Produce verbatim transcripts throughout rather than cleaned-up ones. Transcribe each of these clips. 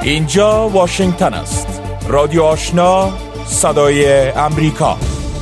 اینجا واشنگتن است. رادیو آشنا، صدای امریکا.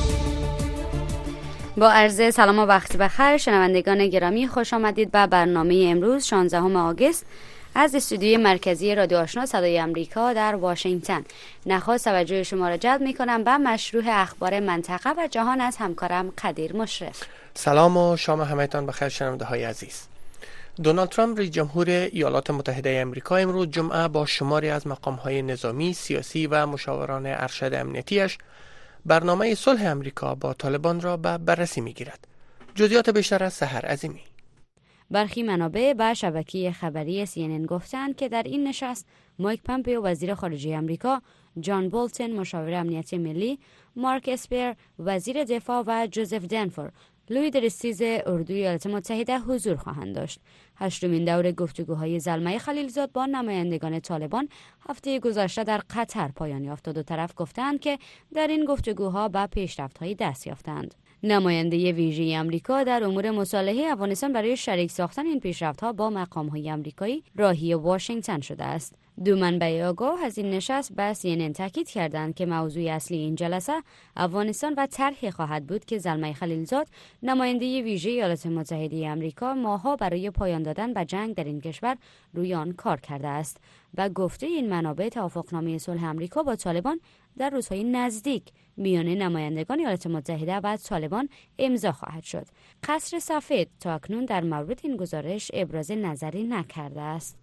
با عرض سلام و وقت بخیر شنوندگان گرامی، خوش آمدید به برنامه امروز شانزدهم آگوست از استودیوی مرکزی رادیو آشنا صدای امریکا در واشنگتن. نخست توجه شما را جلب می‌کنم به مشروع اخبار منطقه و جهان از همکارم قدیر مشرف. سلام و شام همه‌تان بخیر شنونده‌های عزیز. دونالد ترامپ رئیس جمهور ایالات متحده آمریکا امروز جمعه با شماری از مقام‌های نظامی، سیاسی و مشاوران ارشد امنیتیش برنامه صلح امریکا با طالبان را به بررسی می‌گیرد. جزئیات بیشتر از سحر عظیمی. برخی منابع به شبکه خبری سی ان ان گفتند که در این نشست مایک پامپئو وزیر خارجه آمریکا، جان بولتن مشاور امنیتی ملی، مارک اسپر وزیر دفاع و جوزف دنفور لوی درستیز اردوی ایالات متحده حضور خواهند داشت. هشتمین دور گفتگوهای زلمه خلیلزاد با نمایندگان طالبان هفته گذشته در قطر پایان یافت و دو طرف گفتند که در این گفتگوها به پیشرفت‌هایی دست یافتند. نماینده ویژه آمریکا در امور مصالحه افغانستان برای شریک ساختن این پیشرفت‌ها با مقام‌های آمریکایی راهی واشنگتن شده است. دو منبع آگاه از این نشست به سی ان ان تاکید کردند که موضوع اصلی این جلسه افغانستان و طرحی خواهد بود که زلمه خلیلزاد نماینده ویژه ایالات متحده آمریکا ماه‌ها برای پایان دادن به جنگ در این کشور روی آن کار کرده است. و گفته این منابع توافقنامه صلح آمریکا با طالبان در روزهای نزدیک میان نمایندگان ایالات متحده و طالبان امضا خواهد شد. قصر سفید تا اکنون در مورد این گزارش ابراز نظری نکرده است.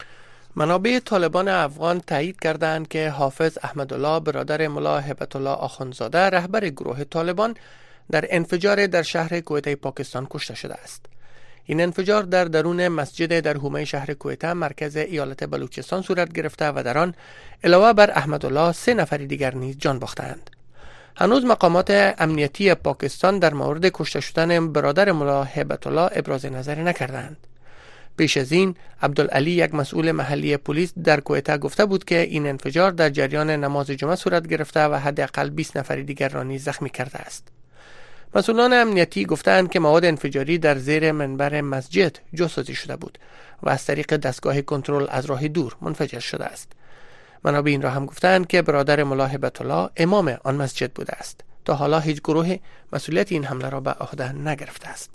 منابع طالبان افغان تایید کردند که حافظ احمدالله برادر ملا هیبت الله آخوندزاده رهبر گروه طالبان در انفجار در شهر کویته پاکستان کشته شده است. این انفجار در درون مسجد در حومه شهر کویته مرکز ایالت بلوچستان صورت گرفته و در آن علاوه بر احمدالله سه نفر دیگر نیز جان باختند. هنوز مقامات امنیتی پاکستان در مورد کشته شدن برادر ملا هیبت الله ابراز نظری نکردند. پیش از این عبدالعلی، یک مسئول محلی پلیس در کویته، گفته بود که این انفجار در جریان نماز جمعه صورت گرفته و حداقل بیست نفر دیگر را نیز زخمی کرده است. مسئولان امنیتی گفتند که مواد انفجاری در زیر منبر مسجد جاسازی شده بود و از طریق دستگاه کنترل از راه دور منفجر شده است. منابع این را هم گفتند که برادر ملا هیبت الله امام آن مسجد بوده است. تا حالا هیچ گروه مسئولیت این حمله را به عهده نگرفته است.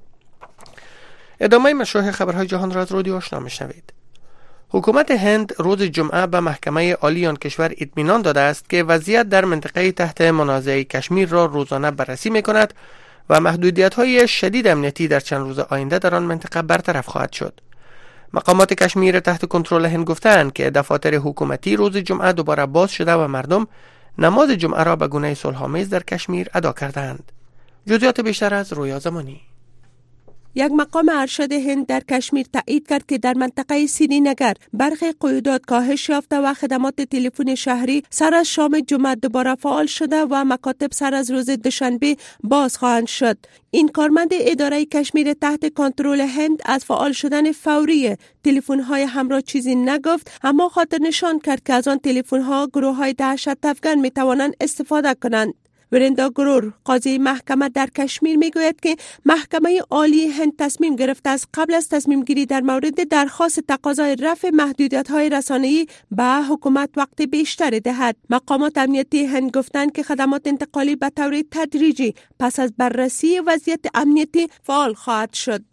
ادامه مشروع خبرهای جهان را از رادیو آشنا میشنوید. حکومت هند روز جمعه به محکمه عالی آن کشور اطمینان داده است که وضعیت در منطقه تحت منازعه کشمیر را روزانه بررسی میکند و محدودیت‌های شدید امنیتی در چند روز آینده در آن منطقه برطرف خواهد شد. مقامات کشمیر تحت کنترل هند گفتند که دفاتر حکومتی روز جمعه دوباره باز شده و مردم نماز جمعه را به گونه صلح‌آمیز در کشمیر ادا کردند. جزئیات بیشتر از رویا زمانی. یک مقام ارشد هند در کشمیر تایید کرد که در منطقه سرینگر برخی قیودات کاهش یافته و خدمات تلفن شهری سر از شام جمعه دوباره فعال شده و مکاتب سر از روز دوشنبه باز خواهند شد. این کارمند اداره کشمیر تحت کنترل هند از فعال شدن فوری تلفن‌های همراه چیزی نگفت، اما خاطر نشان کرد که از آن تلفن‌ها گروه‌های دهشت افکن می‌توانند استفاده کنند. ورندا گرور، قاضی محکمه در کشمیر، میگوید که محکمه عالی هند تصمیم گرفته است قبل از تصمیم گیری در مورد درخواست تقاضای رفع محدودیت‌های رسانه‌ای به حکومت وقت بیشتر دهد. مقامات امنیتی هند گفتند که خدمات انتقالی به طور تدریجی پس از بررسی وضعیت امنیتی فعال خواهد شد.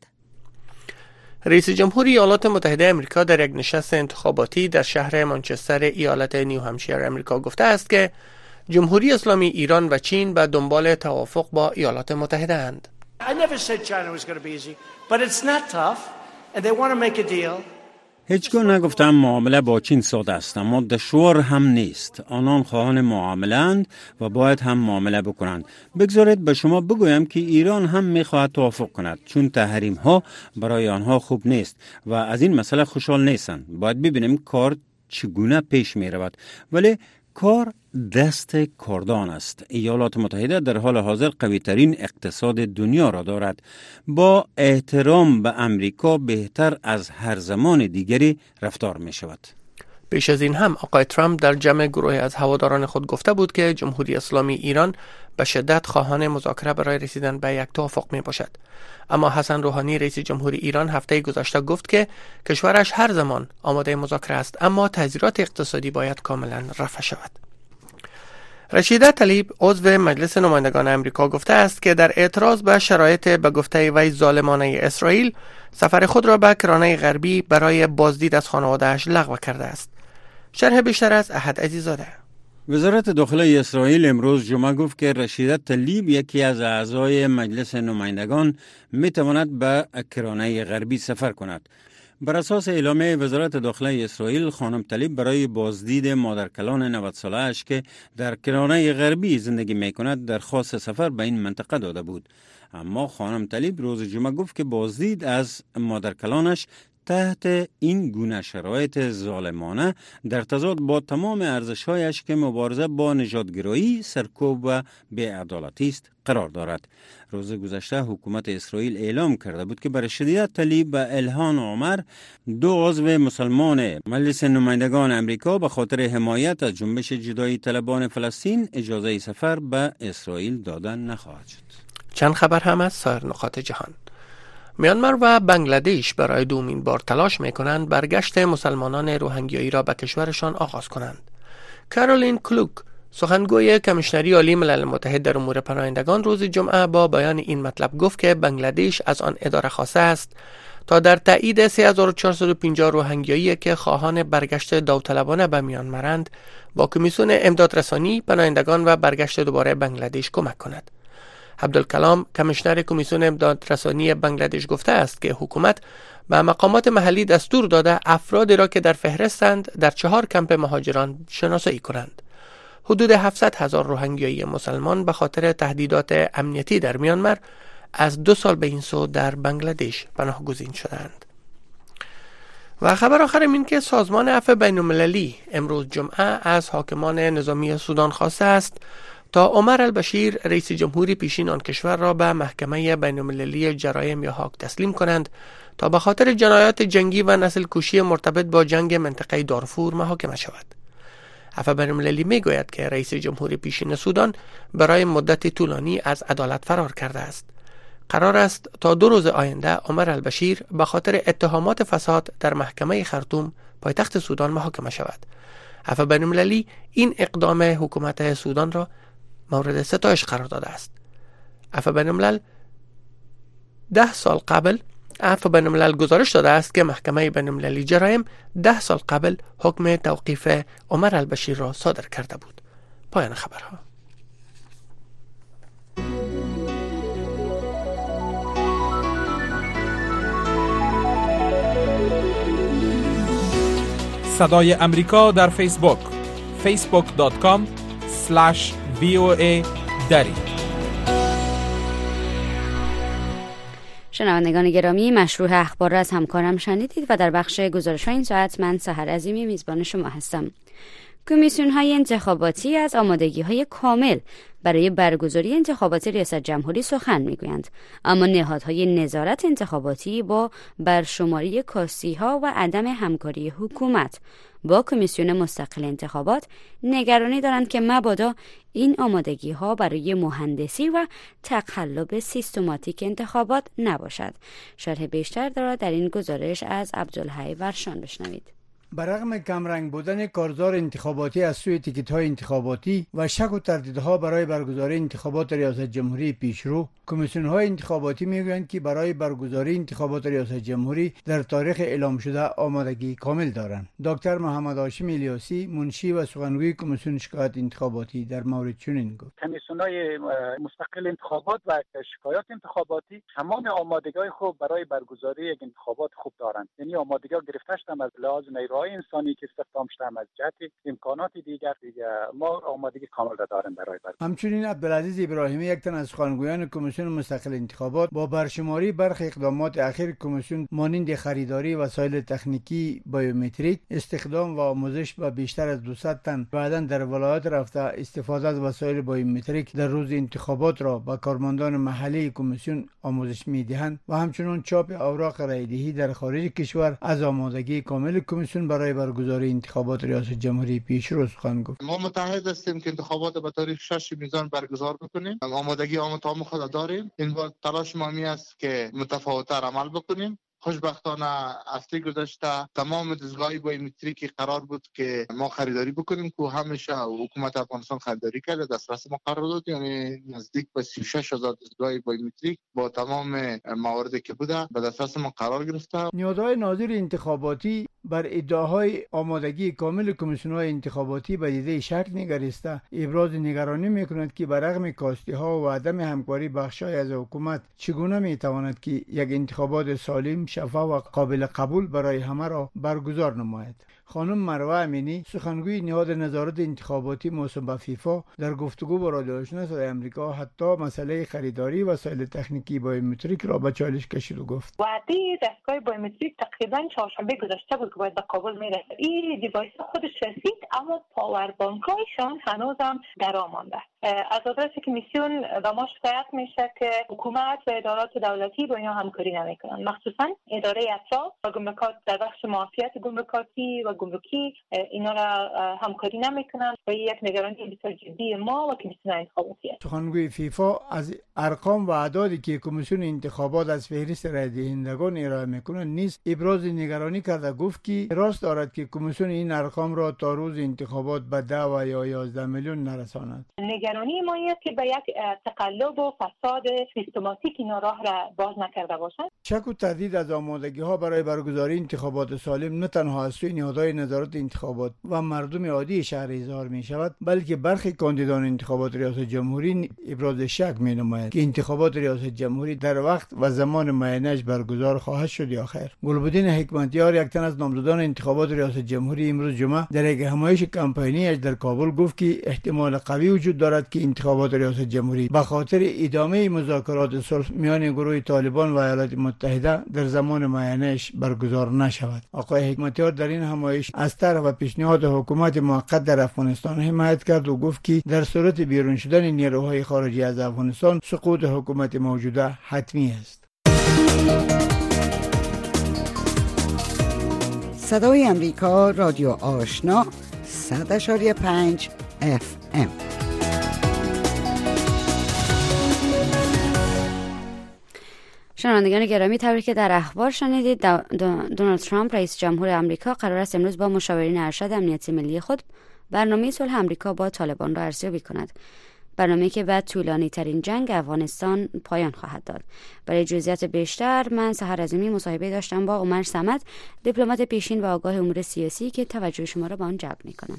رئیس جمهور ایالات متحده آمریکا در یک نشست انتخاباتی در شهر مانچستر ایالت نیو همشایر آمریکا گفته است که جمهوری اسلامی ایران و چین به دنبال توافق با ایالات متحده اند. هیچگاه نگفتم معامله با چین ساده است، اما دشوار هم نیست. آنان خواهان معامله اند و باید هم معامله بکنند. بگذارید به شما بگویم که ایران هم میخواهد توافق کند، چون تحریم ها برای آنها خوب نیست و از این مسئله خوشحال نیستند. باید ببینیم کار چگونه پیش می رود، ولی کار دست کاردان است. ایالات متحده در حال حاضر قوی ترین اقتصاد دنیا را دارد. با احترام به امریکا بهتر از هر زمان دیگری رفتار می شود. پیش از این هم آقای ترامپ در جمع گروهی از هواداران خود گفته بود که جمهوری اسلامی ایران به شدت خواهان مذاکره برای رسیدن به یک توافق می باشد. اما حسن روحانی رئیس جمهوری ایران هفته گذشته گفت که کشورش هر زمان آماده مذاکره است، اما تعزیرات اقتصادی باید کاملا رفع شود. رشیده طلیب عضو مجلس نمایندگان امریکا گفته است که در اعتراض به شرایط به گفته وی ظالمانه اسرائیل سفر خود را به کرانه غربی برای بازدید از خانواده‌اش لغو کرده است. شرح بیشتر از احد عزیزاده. وزارت داخله اسرائیل امروز جمعه گفت که رشیده طلیب یکی از اعضای مجلس نمایندگان می تواند به کرانه غربی سفر کند. بر اساس اعلامیه وزارت داخله اسرائیل، خانم طلیب برای بازدید مادرکلان نود ساله اش که در کرانه غربی زندگی می کند درخواست سفر به این منطقه داده بود. اما خانم طلیب روز جمعه گفت که بازدید از مادرکلانش تحت این گونه شرایط ظالمانه در تضاد با تمام ارزش‌هایش که مبارزه با نژادگرایی، سرکوب و بی‌عدالتی است قرار دارد. روز گذشته حکومت اسرائیل اعلام کرده بود که برای رشیده طلیب و الهان عمر، دو عضو مسلمان مجلس نمایندگان امریکا، به خاطر حمایت از جنبش جدایی طلبان فلسطین اجازه سفر به اسرائیل دادن نخواهد شد. چند خبر هم از سایر نقاط جهان. میانمار و بنگلادش برای دومین بار تلاش میکنند برگشت مسلمانان روهینگیایی را به کشورشان آغاز کنند. کارولین کلوک، سخنگوی کمیشنری عالی ملل متحد در امور پناهندگان، روز جمعه با بیان این مطلب گفت که بنگلادش از آن اداره خواسته است تا در تایید سه هزار و چهارصد و پنجاه روهینگیایی که خواهان برگشت داوطلبانه به میانمارند با کمیسیون امدادرسانی پناهندگان و برگشت دوباره بنگلادش کمک کند. عبدالکلام، کمیشنر کمیسیون امدادرسانی بنگلادش، گفته است که حکومت به مقامات محلی دستور داده افرادی را که در فهرستند در چهار کمپ مهاجران شناسایی کنند. حدود هفتصد هزار روهینگیایی مسلمان به خاطر تهدیدات امنیتی در میانمار از دو سال به این سو در بنگلادش پناهگزین شدند. و خبر آخر این که سازمان عفو بین‌المللی امروز جمعه از حاکمان نظامی سودان خواسته است تا عمر البشیر، رئیس جمهوری پیشین آن کشور، را به محکمه بین‌المللی جرایم یا هاگ تسلیم کنند تا به خاطر جنایات جنگی و نسل کشی مرتبط با جنگ منطقه دارفور محاکمه شود. عفو بین‌المللی می گوید که رئیس جمهوری پیشین سودان برای مدت طولانی از عدالت فرار کرده است. قرار است تا دو روز آینده عمر البشیر به خاطر اتهامات فساد در محکمه خرطوم، پایتخت سودان، محاکمه شود. عفو بین‌المللی این اقدام حکومت سودان را مورد ستایش قرار داده است. عفو بین‌الملل ده سال قبل عفو بین‌الملل گزارش داده است که محکمه بین‌المللی جرایم ده سال قبل حکم توقیف عمر البشیر را صادر کرده بود. پایان خبرها. صدای امریکا در فیسبوک فیسبوک دات کام اسلش وی او ای دری. شنوندگان گرامی، مشروع اخبار را از همکارم شنیدید و در بخش گزارش‌های این ساعت من سحر عظیمی میزبان شما هستم. کمیسیون‌های انتخاباتی از آمادگی‌های کامل برای برگزاری انتخابات ریاست جمهوری سخن می‌گویند، اما نهادهای نظارت انتخاباتی با برشماری کاستی‌ها و عدم همکاری حکومت با کمیسیون مستقل انتخابات نگرانی دارند که مبادا این آمادگی‌ها برای مهندسی و تقلب سیستماتیک انتخابات نباشد. شرح بیشتر دارد در این گزارش از عبدالحی ورشان بشنوید. برغم کمرنگ بودن کارزار انتخاباتی از سوی تیکت‌های انتخاباتی و شک و تردیدها برای برگزاری انتخابات ریاست جمهوری پیشرو، کمیسیون‌های انتخاباتی می‌گویند که برای برگزاری انتخابات ریاست جمهوری در تاریخ اعلام شده آمادگی کامل دارند. دکتر محمد هاشم الیاسی، منشی و سخنگوی کمیسیون شکایات انتخاباتی، در مورد چنین گفت: کمیسیون‌های مستقل انتخابات و شکایات انتخاباتی تمام آمادگی‌های خوب برای برگزاری یک انتخابات خوب دارند. یعنی آمادگی‌ها گرفته شدن از لحاظ نیروهای انسانی که استخدام شدن، از جهت امکانات دیگر دیگه ما آمادگی کامل داریم برای برگزاری. همچنین عبدالعزیز ابراهیمی، یک تن از سخنگویان کمیسیون مستقل انتخابات، با برشماری برخی اقدامات اخیر کمیسیون مانند خریداری وسایل تکنیکی بایومتریک، استخدام و آموزش با بیشتر از دویست تن بعداً در ولایات رفته استفاده از وسایل بایومتریک در روز انتخابات را با کارمندان محلی کمیسیون آموزش می‌دهند و همچنین چاپ اوراق رایدهی در خارج کشور از آمادگی کامل کمیسیون برای برگزاری انتخابات ریاست جمهوری پیشرو سخن گفت. ما متحد هستیم که انتخابات به تاریخ شش میزان برگزار بکنیم. آمادگی آماتام خود داریم. این بار تلاش ما می است که متفاوت‌تر عمل بکنیم. خوشبختانه هفته گذشته تمام دستگاه بایومتریکی قرار بود که ما خریداری بکنیم که همیشه حکومت افغانستان خریداری کرده، دسترس ما قرار داد، یعنی نزدیک به سی و شش هزار دستگاه بایومتریک با تمام مواردی که بوده به دسترس ما قرار گرفته. نیازهای ناظر انتخاباتی بر ادعاهای آمادگی کامل کمیسیون‌های انتخاباتی به دیده شک نگریسته ابراز نگرانی می‌کند که برغم کاستی‌ها و عدم همکاری بخش‌های از حکومت چگونه می‌تواند که یک انتخابات سالم، شفاف و قابل قبول برای همه را برگزار نماید. خانم مروه امینی سخنگوی نهاد نظارت انتخاباتی موسوم به فیفا در گفتگو با رادیو آشنا صدای آمریکا حتی مسئله خریداری وسایل تکنیکی بایومتریک را به چالش کشید و گفت وعده دستگاه بایومتریک تقریبا چهارشنبه گذشته بود که باید به کابل میرسه. این دیوایس خودش رسید اما پاور بانکایشان هنوزم درآمده. از آدرس کمیسیون به ما شکایت میشه که حکومت و ادارات دولتی با اینا همکاری نمیکنن، مخصوصا اداره اطراف و گمرکات در بخش معافیت گمرکاتی و گمرکی اینا را همکاری نمیکنن و یک نگرانی بسیار جدی ما و کمیسیون انتخاباتی است. سخنگوی فیفا از ارقام و اعدادی که کمیسیون انتخابات از فهرست رای دهندگان ارائه میکنند نیز ابراز نگرانی کرده، گفت که راست دارد که کمیسیون این ارقام را تا روز انتخابات به ده و یا یازده میلیون نرساند. نگرانی ما است که به یک تقلب و فساد سیستماتیک این راه را باز نکرده باشند. شک و تردید از آمادگی ها برای برگزاری انتخابات سالم نه تنها از سوی نهادهای نظارت انتخابات و مردم عادی شهر اظهار می شود، بلکه برخی کاندیدان انتخابات ریاست جمهوری ابراز شک می نمایند که انتخابات ریاست جمهوری در وقت و زمان معینش برگزار خواهد شد یا خیر. گلبدین حکمتیار، یک تن از نامزدان انتخابات ریاست جمهوری، امروز جمعه در یک همایش کمپینی‌اش در کابل گفت که احتمال قوی وجود دارد که انتخابات ریاست جمهوری به خاطر ادامه مذاکرات صلح میان گروه طالبان و ایالات متحده در زمان معینش برگزار نشود. آقای حکمتیار در این همایش از طرح و پیشنهاد حکومت موقت در افغانستان حمایت کرد و گفت که در صورت بیرون شدن نیروهای خارجی از افغانستان سقوط حکومت موجوده حتمی است. صدای امریکا، رادیو آشنا، صد اشاری پنج اف ام. شنوندگان گرامی، طوری که در اخبار شنیدید، دونالد ترامپ رئیس جمهور آمریکا قرار است امروز با مشاورین ارشد امنیتی ملی خود برنامه صلح آمریکا با طالبان را ارزیابی کند. برنامه‌ای که بعد طولانی ترین جنگ افغانستان پایان خواهد داد. برای جزئیات بیشتر من سحر عظیمی مصاحبه داشتم با عمر صمد، دیپلمات پیشین و آگاه امور سیاسی که توجه شما را به آن جلب می‌کنم.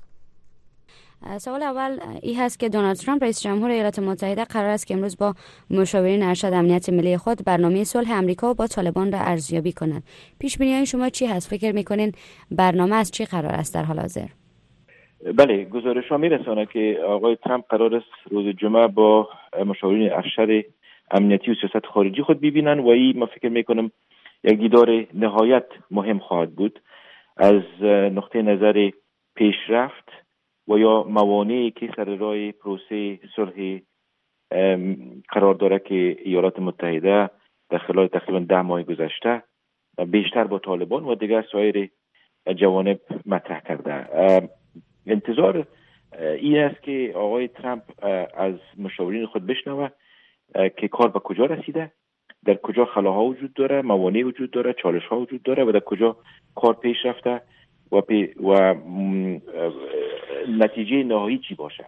سوال اول این هست که دونالد ترامپ رئیس جمهور ایالات متحده قرار است که امروز با مشاورین ارشد امنیت ملی خود برنامه صلح آمریکا با طالبان را ارزیابی کند. پیش بینی‌های شما چی هست؟ فکر می‌کنین برنامه از چی قرار است در حال حاضر؟ بله، گزارش‌ها می‌رساند که آقای ترامپ قرار است روز جمعه با مشاورین ارشد امنیتی و سیاست خارجی خود ببینند و این ما فکر می‌کنم یک دیدار نهایت مهم خواهد بود از نقطه نظر پیشرفت و یا موانعی که سر راه پروسه صلح قرار داره که ایالات متحده در خلال تقریبا ده ماه گذشته بیشتر با طالبان و دیگر سایر جوانب مطرح کرده. انتظار این است که آقای ترامپ از مشاورین خود بشنوه که کار به کجا رسیده، در کجا خلاها وجود داره، موانع وجود داره، چالش ها وجود داره و در کجا کار پیش رفته و, پی و نتیجه نهایی چی باشه،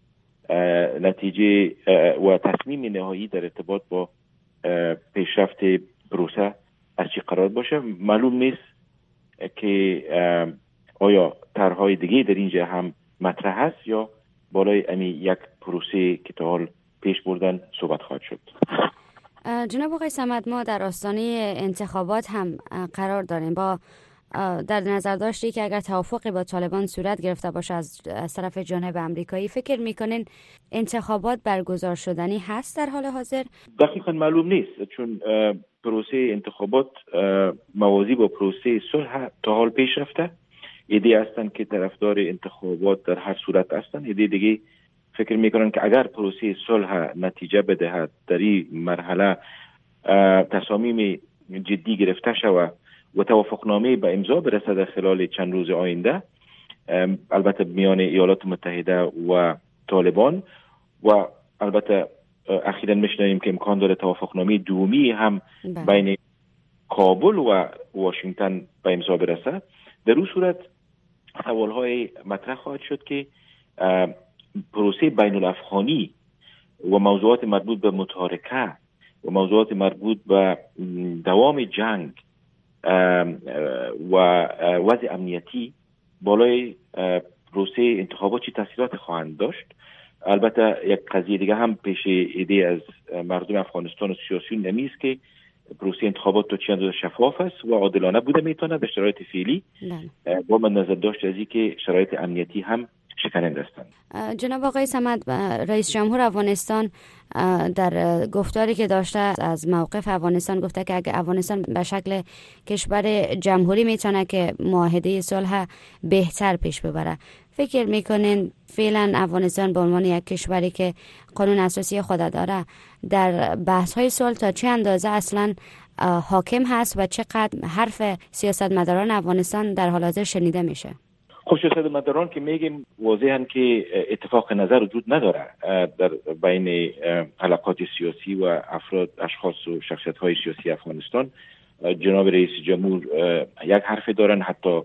نتیجه و تصمیم نهایی در ارتباط با پیشرفت پروسه از چی قرار باشه. معلوم نیست که آیا طرح‌های دیگه در اینجا هم مطرح هست یا بالای امی یک پروسه که تا حال پیش بردن صحبت خواهد شد. جناب آقای صمد، ما در آستانه انتخابات هم قرار داریم. با در نظر داشتی که اگر توافقی با طالبان صورت گرفته باشه از, از طرف جانب امریکایی، فکر میکنین انتخابات برگزار شدنی هست در حال حاضر؟ دقیقاً معلوم نیست، چون پروسه انتخابات موازی با پروسه صلح تا حال پیش رفته. ایده هستن که طرفدار انتخابات در هر صورت هستن، ایده دیگه فکر میکنن که اگر پروسه صلح نتیجه بدهد در این مرحله تصامیم جدی گرفته شود و توافقنامه به امضا برسه در خلال چند روز آینده، البته میان ایالات متحده و طالبان، و البته اخیراً میشنویم که امکان داره توافقنامه دومی هم بین کابل و واشنگتن به امضا برسه. در اون صورت سوالهای مطرح خواهد شد که پروسه بین الافغانی و موضوعات مربوط به متارکه و موضوعات مربوط به دوام جنگ و وضع امنیتی بالای پروسه انتخابات چی تاثیرات خواهند داشت. البته یک قضیه دیگه هم پیش ایده از مردم افغانستان و سیاسیون نمیست که پروسه انتخابات تو چی اندازه شفاف است و عادلانه بوده میتونه به شرایط فعلی، با من نظر داشت از این که شرایط امنیتی هم شکننده هستند. جناب آقای صمد، رئیس جمهور افغانستان در گفتاری که داشته از موقف افغانستان گفته که اگر افغانستان به شکل کشور جمهوری میتونه که معاهده صلح بهتر پیش ببره. فکر میکنین فعلا افغانستان به عنوان یک کشوری که قانون اساسی خود داره در بحث های صلح تا چه اندازه اصلا حاکم هست و چقدر حرف سیاستمداران افغانستان در حال حاضر شنیده میشه؟ خب سیاستمداران که میگیم واضحاً که اتفاق نظر وجود نداره در بین علاقات سیاسی و افراد، اشخاص و شخصیت های سیاسی افغانستان. جناب رئیس جمهور یک حرف دارن، حتی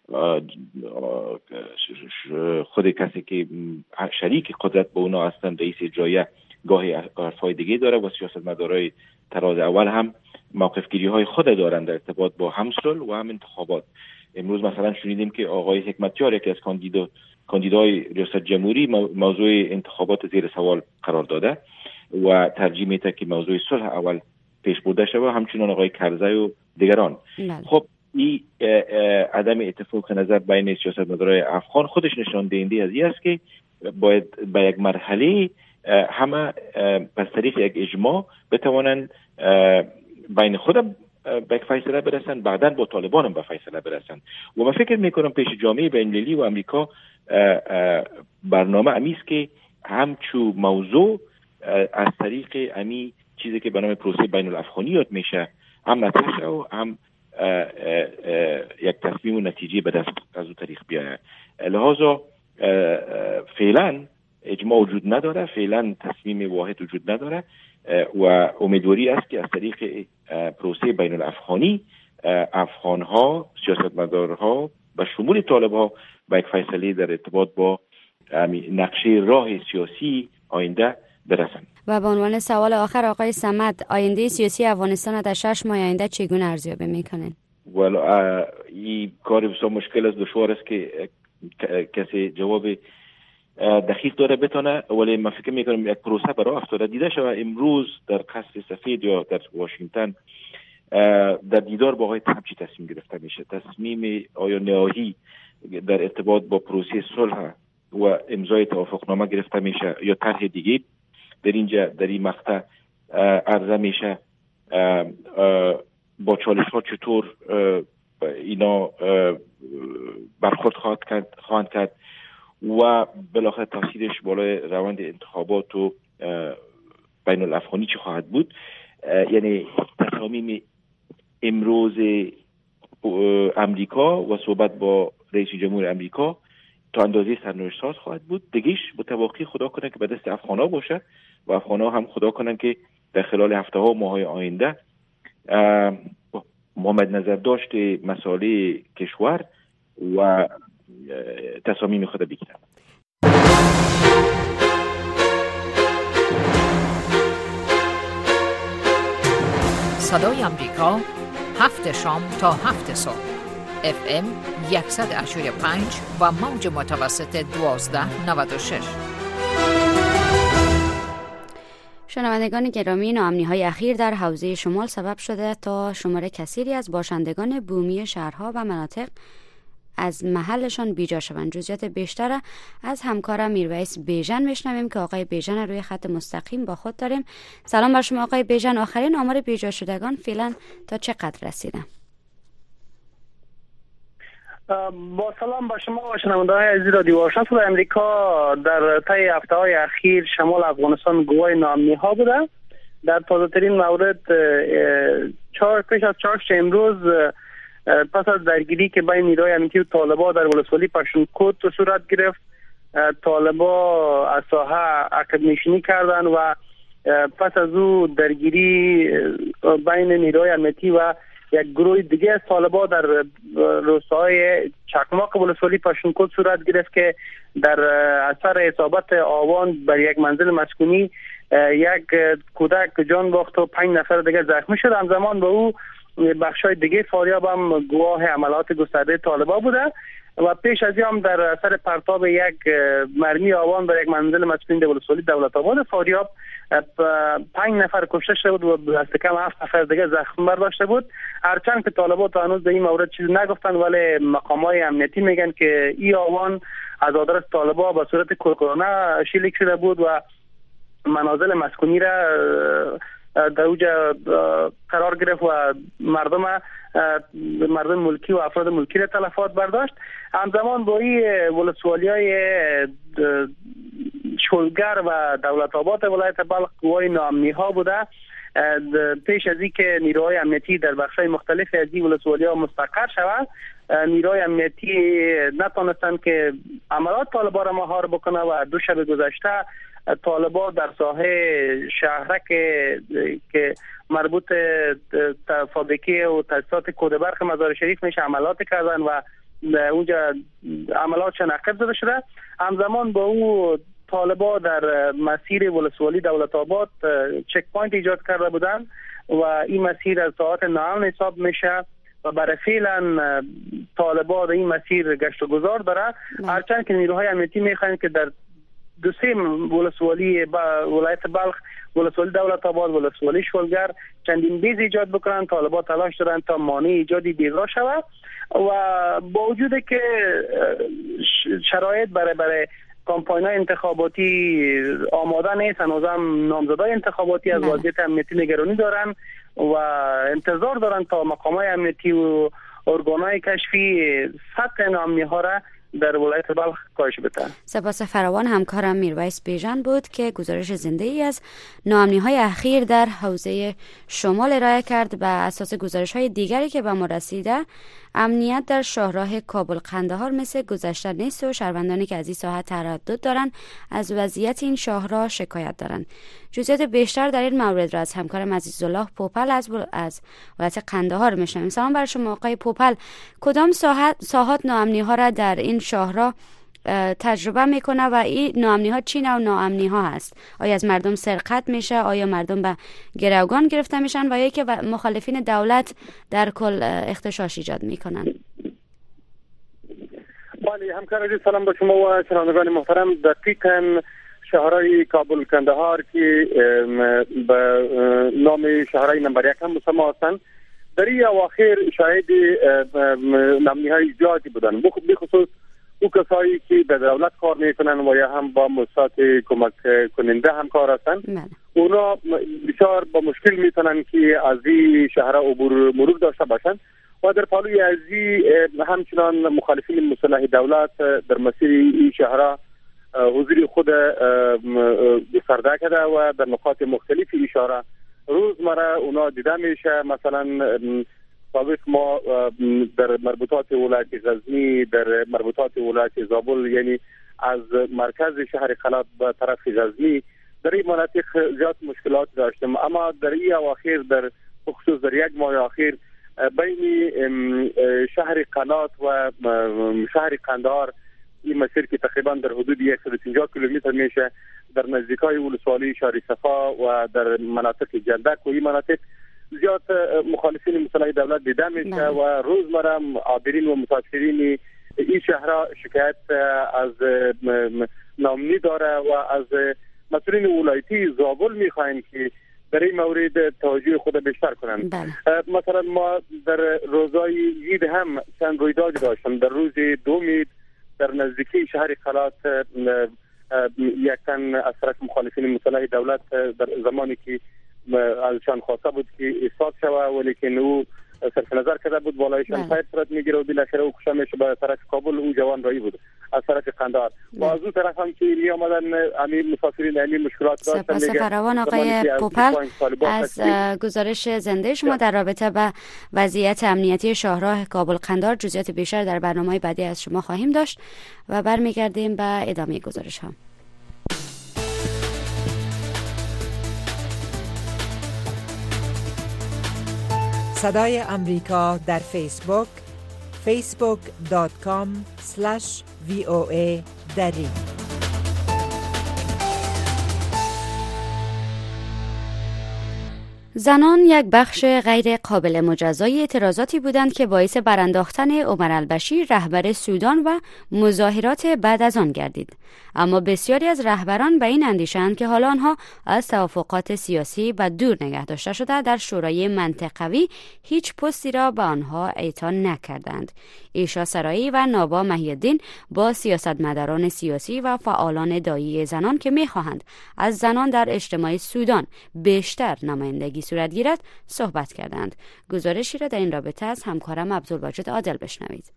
خود کسی که شریک قدرت با اونا هستند رئیس اجرایه گاهی حرفای دیگه داره و سیاستمدارای تراز اول هم موقف گیری های خود دارند در ارتباط با هم صلح و هم انتخابات. امروز مثلا شنیدیم که آقای حکمتیار یکی از کاندیدا کاندیدای ریاست جمهوری موضوع انتخابات زیر سوال قرار داده و ترجیح میده که موضوع صلح اول پیش برده شود، همچنان آقای کرزی و دیگران. خب این عدم اتفاق نظر بین سیاستمدارای افغان خودش نشان دهنده از این است که باید به یک مرحله همه پس طریق یک اجماع بتوانند بین خود به یک فیصله برسن، بعداً با طالبان هم به فیصله برسن. و من فکر میکنم پیش جامعه بین‌المللی و امریکا برنامه امیست که همچو موضوع از طریق امی چیزی که به نام پروسه بین الافغانی یاد میشه هم نتیجه و هم اه اه اه یک تصمیم و نتیجه به دست از اون طریق بیاید. لحاظا فعلا اجماع وجود نداره، فعلا تصمیم واحد وجود نداره و امیدواری است که از طریق پروسه بین الافغانی افغان ها، سیاستمدارها و شمول طالب ها به یک فیصله در ارتباط با نقشه راه سیاسی آینده برسند. و به عنوان سوال آخر آقای صمد، آینده سیاسی افغانستان در شش ماه آینده چگونه ارزیابی میکنین؟ والا این کار بسیار مشکل است، دشوار است که کسی جواب دقیق داره بتونه، ولی من فکر میکنم یک پروسه برای افتاده دیده شود. امروز در قصر سفید یا در واشنگتن در دیدار با آقای ترامپ چی تصمیم گرفته میشه؟ تصمیم آیا نهایی در ارتباط با پروسه صلح و امضای توافقنامه گرفته میشه یا طرح دیگه در اینجا در این مقطع عرضه میشه؟ با چالش ها چطور اینا برخورد خواهد کرد خواهند کرد و بالاخره تاثیرش بالای روند انتخابات و بین الافغانی چی خواهد بود؟ یعنی تصامیم امروز امریکا و صحبت با رئیس جمهور امریکا تا اندازه سرنوشت ساز خواهد بود. دیگهش متوقع خدا کنه که به دست افغانا باشه و افغانا هم خدا کنن که در خلال هفته ها و ماه های آینده مد نظر داشته مسائل کشور و تصامیم خود بگیرن. صدای امریکا، هفت شام تا هفت صبح، اف ام صد و اشتاد و پنج و موج متوسط دوازده نود و شش. شنوندگان گرامی، ناامنی‌های اخیر در حوزه شمال سبب شده تا شمار کثیری از باشندگان بومی شهرها و مناطق از محلشان بیجا شوند. جزئیات بیشتر از همکارم میرویس بیژن میشنویم که آقای بیژن روی خط مستقیم با خود داریم. سلام بر شما آقای بیژن. آخرین آمار بیجا شدگان فعلا تا چقدر رسیده؟ با سلام با شما و شنونده‌های عزیز رادیو آشنا صدای امریکا. در طی هفته‌های اخیر شمال افغانستان گواه ناامنی‌ها بوده. در تازه‌ترین مورد چهار پیش از چهارشنبه امروز پس از درگیری که بین نیروهای امنیتی و طالبان در ولسوالی پشتونکوت صورت گرفت، طالبان از ساحه عقب نشینی کردند و پس از او درگیری بین نیروهای امنیتی و یک گروه دیگه از طالبان در روستاهای چکماق ولسوالی پشتونکوت صورت گرفت که در اثر اصابت آوان بر یک منزل مسکونی یک کودک جان باخت و پنج نفر دیگه زخمی شد. همزمان با او بخشای دیگه فاریاب هم گواه عملیات گسترده طالبان بوده و پیش از این هم در اثر پرتاب یک مرمی آوان بر یک منزل مسکونی در ولسوالی دولت آباد فاریاب پنج نفر کشته شده بود و دست کم هفت نفر دیگه زخم برداشته بود. هرچند که طالبان تا هنوز به این مورد چیزی نگفتن، ولی مقامات امنیتی میگن که این آوان از آدرس طالبان به صورت کورکورانه شلیک شده بود و منازل مسکونی را در اوجا قرار گرفت و مردم مردم ملکی و افراد ملکی را تلفات برداشت. همزمان با این ولسوالی های شلگر و دولت آباد ولایت بلخ گواهی ناامنی ها بوده. پیش از این که نیروهای امنیتی در بخش‌های مختلف از این ولسوالی ها مستقر شوند، نیروهای امنیتی نتونستند که عملیات طالبان را مهار بکنه و دو شب گذشته طالبان در ساحه شهرک که مربوط فابریکه و تاسیسات کود برق مزار شریف میشه عملیات کردن و اونجا عملیات عقب زده شده. همزمان با او طالبان در مسیر ولسوالی دولت آباد چک پوینت ایجاد کرده بودن و این مسیر از ساعت نهم حساب میشه و برای فعلا طالبان این مسیر گشت و گذار داره. هرچند که نیروهای امنیتی میخواین که در دو سه ولسوالی ولایت بلخ، ولسوالی دولت آباد، ولسوالی شلگر چندین بیز ایجاد بکنن. طالبان تلاش دارن تا مانع ایجادی بیزا شود و با وجود که شرایط برای برای کمپاین انتخاباتی آماده نیست، هنوزم نامزدای انتخاباتی از وضعیت امنیتی نگرانی دارن و انتظار دارن تا مقامات امنیتی و ارگانهای کشفی سطح ناامنی ها را در ولایت بلخ کاهش بده. سپاس فراوان. همکارم میرویس بیژن بود که گزارش زنده ای از ناامنی های اخیر در حوزه شمال ارائه کرد. بر اساس گزارش های دیگری که به ما رسیده، امنیت در شاهراه کابل قندهار مثل گذشته نیست و شهروندانی که از این ساحه تردد دارند از وضعیت این شاهراه شکایت دارند. جزئیات بیشتر در این مورد را از همکارم عزیزالله پوپل از از ولایت قندهار میشنویم. سلام بر شما آقای پوپل. کدام ساحات ناامنی ها را در این شاهراه تجربه میکنه و این ناامنی ها چی نوع ناامنی ها هست؟ آیا از مردم سرقت میشه؟ آیا مردم به گروگان گرفته میشن و یا که مخالفین دولت در کل اختشاش ایجاد میکنن؟ بله همکار عزیز، سلام به شما و شنوندگان محترم. دقیقاً شهرهای کابل قندهار که به نام شهرهای نمبر یک هم مسمى هستند، در این اواخر شاهد ناامنی های زیادی بودن، بخصوص او کسایی که در دولت کار میکنن و یا هم با مؤسسات کمک کننده هم کار هستن. اونا بسیار با مشکل میتونن که از این شهر عبور مرور داشته باشن و در پالوی از این همچنان مخالفین مسلح دولت در مسیر این شهر حضور خود گسترده کرده و در نقاط مختلف این شهر روزمره اونا دیده میشه. مثلا سابق ما در مربوطات ولایت غزنی، در مربوطات ولایت زابل، یعنی از مرکز شهر قلات به طرف غزنی، در این مناطق زیاد مشکلات داشتیم. اما در این اواخر، در خصوص در یک ماه اخیر، بین شهر قلات و شهر قندهار این مسیر که تقریبا در حدود صد و پنجاه کیلومتر میشه، در نزدیکای ولسوالی شهر صفا و در مناطق جندک و این مناطق زیاد مخالفین مسلح دولت دیده میشه و روزمره عابرین و مسافرین این شهرها شکایت از ناامنی داره و از مسئولین ولایتی زابل میخواهیم که در این مورد توجه خود بیشتر کنند. مثلا ما در روزای عید هم چند رویداد داشتیم. در روز دوم در نزدیکی شهر قلات یک تن از طرف مخالفین مسلح دولت در زمانی که ازشان خواسته بود که ایستاد شوه، ولیکن او صرف نظر کرده بود، بالایشان فایر صورت میگیره و بالاخره او کشته میشه به طرف کابل. او جوان رایی بود. از طرف قندهار و از اون طرف هم که می آمدن همین مسافرین همین مشکلات داشتن. سپاس فراوان آقای پوپل از گزارش زنده شما در رابطه با وضعیت امنیتی شاهراه کابل قندهار. جزئیات بیشتر در برنامه‌های بعدی از شما خواهیم داشت و برمیگردیم به ادامه گزارش ها. صدای امریکا در فیسبوک فیسبوک دات کام اسلش وی او ای دری. زنان یک بخش غیر قابل مجازای اعتراضاتی بودند که باعث برانداختن عمر البشیر رهبر سودان و مظاهرات بعد از آن گردید. اما بسیاری از رهبران به این اندیشه‌اند که حالا آنها از توافقات سیاسی و دور نگه داشته شده در شورای منطقوی هیچ پستی را به آنها اعطا نکردند. ایشا سرایی و نابا محی‌الدین با سیاستمداران سیاسی و فعالان داعی زنان که می‌خواهند از زنان در اجتماع سودان بیشتر نمایندگی صورت گیرد صحبت کردند. گزارشی را در این رابطه از همکارم عبدالواجد عادل بشنوید.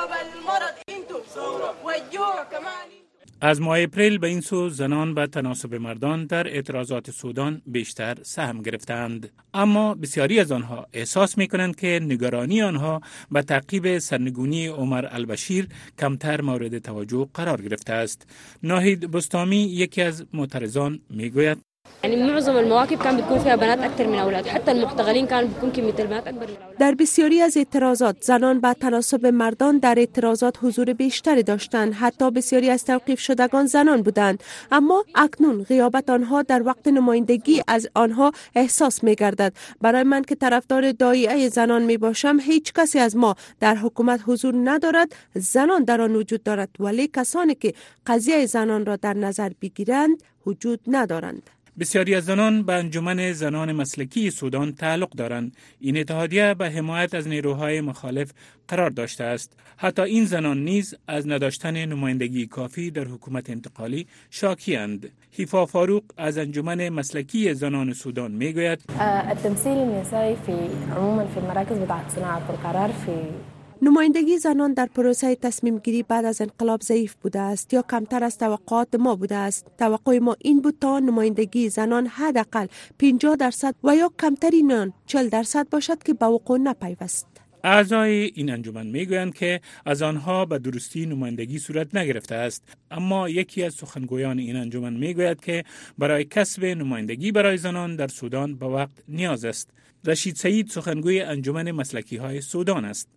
از ماه اپریل به این سو زنان به تناسب مردان در اعتراضات سودان بیشتر سهم گرفتند، اما بسیاری از آنها احساس می کنند که نگرانی آنها به تعقیب سرنگونی عمر البشیر کمتر مورد توجه قرار گرفته است. ناهید بستامی یکی از معترضان می گوید يعني معظم المواقف كان بتكون فيها بنات اكثر من اولاد، حتى المعتقلين كان بتكون كميه البنات اكبر من الاولاد. در بسیاری از اعتراضات زنان به تناسب مردان در اعتراضات حضور بیشتری داشتند، حتی بسیاری از توقیف شدگان زنان بودند، اما اکنون غیابت آنها در وقت نمایندگی از آنها احساس می گردد. برای من که طرفدار داعیه زنان می باشم، هیچ کسی از ما در حکومت حضور ندارد. زنان در آن وجود دارد، ولی کسانی که قضیه زنان را در نظر بگیرند وجود ندارند. بسیاری از زنان به انجمن زنان مسلکی سودان تعلق دارند. این اتحادیه به حمایت از نیروهای مخالف قرار داشته است. حتی این زنان نیز از نداشتن نمایندگی کافی در حکومت انتقالی شاکی‌اند. حیفا فاروق از انجمن مسلکی زنان سودان میگوید التمثيل النسائي في عموما في المراكز بتاعت صناعة القرار في نمایندگی زنان در پروسه تصمیم گیری بعد از انقلاب ضعیف بوده است یا کمتر از توقعات ما بوده است. توقع ما این بود تا نمایندگی زنان حداقل پنجاه درصد و یا کمترین آن چهل درصد باشد که به وقوع نپیوست. اعضای این انجمن میگویند که از آنها به درستی نمایندگی صورت نگرفته است، اما یکی از سخنگویان این انجمن میگوید که برای کسب نمایندگی برای زنان در سودان به وقت نیاز است. رشید سعید سخنگوی انجمن مسلکی های سودان است.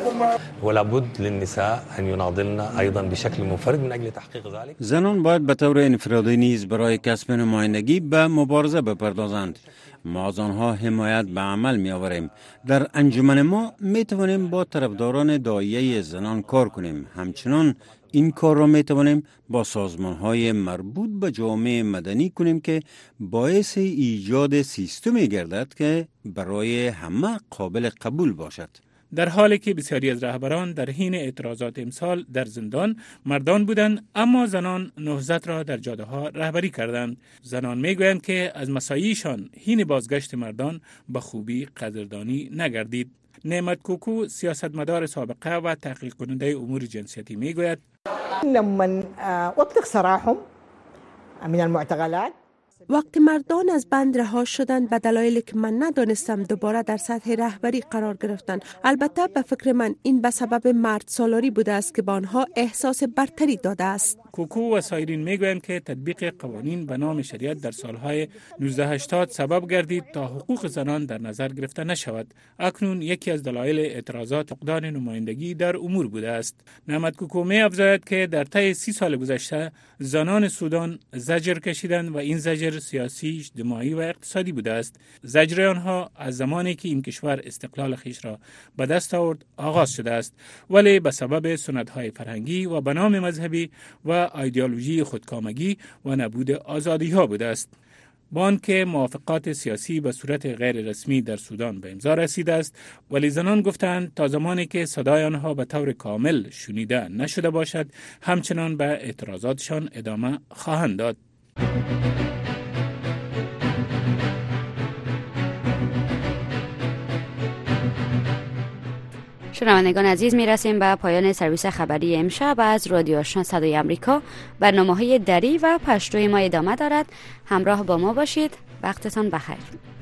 ولابد للنساء ان يناضلن ايضا بشكل منفرد من اجل تحقيق ذلك. زنان باید به طور انفرادی نیز برای کسب نمایندگی به مبارزه بپردازند. ما از آنها حمایت به عمل می آوریم. در انجمن ما می توانیم با طرفداران داعیه زنان کار کنیم. همچنان این کار را می توانیم با سازمان های مربوط به جامعه مدنی کنیم که باعث ایجاد سیستمی گردد که برای همه قابل قبول باشد. در حالی که بسیاری از رهبران در حین اعتراضات امسال در زندان مردان بودند، اما زنان نهضت را در جاده ها رهبری کردند. زنان میگویند که از مساعیشان حین بازگشت مردان به خوبی قدردانی نگردید. نعمت کوکو سیاستمدار سابقه و تحقیق کننده امور جنسیتی میگوید لما اطلق سراحهم من المعتقلات وقتی مردان از بند رها شدند به دلایلی که من ندانستم دوباره در سطح رهبری قرار گرفتند. البته به فکر من این به سبب مرد سالاری بوده است که به آنها احساس برتری داده است. کوکو و سایرین میگویند که تطبیق قوانین به نام شریعت در سالهای نوزده هشتاد سبب گردید تا حقوق زنان در نظر گرفته نشود. اکنون یکی از دلایل اعتراضات فقدان نمایندگی در امور بوده است. نعمت کوکو می افزاید که در طی سی سال گذشته زنان سودان زجر کشیدند و این زجر سیاسی، اجتماعی و اقتصادی بوده است. زجر آنها از زمانی که این کشور استقلال خیش را به دست آورد آغاز شده است، ولی به سبب سنت‌های فرهنگی و به نام مذهبی و ایدئولوژی خودکامگی و نبود آزادی‌ها بوده است. با آنکه موافقات سیاسی به صورت غیر رسمی در سودان به امضا رسیده است، ولی زنان گفتند تا زمانی که صدای آنها به طور کامل شنیده نشده باشد، همچنان به اعتراضاتشان ادامه خواهند داد. شنوندگان عزیز، میرسیم به پایان سرویس خبری امشب از رادیو آشنا صدای امریکا. برنامه‌های دری و پشتوی ما ادامه دارد. همراه با ما باشید. وقتتان بخیر.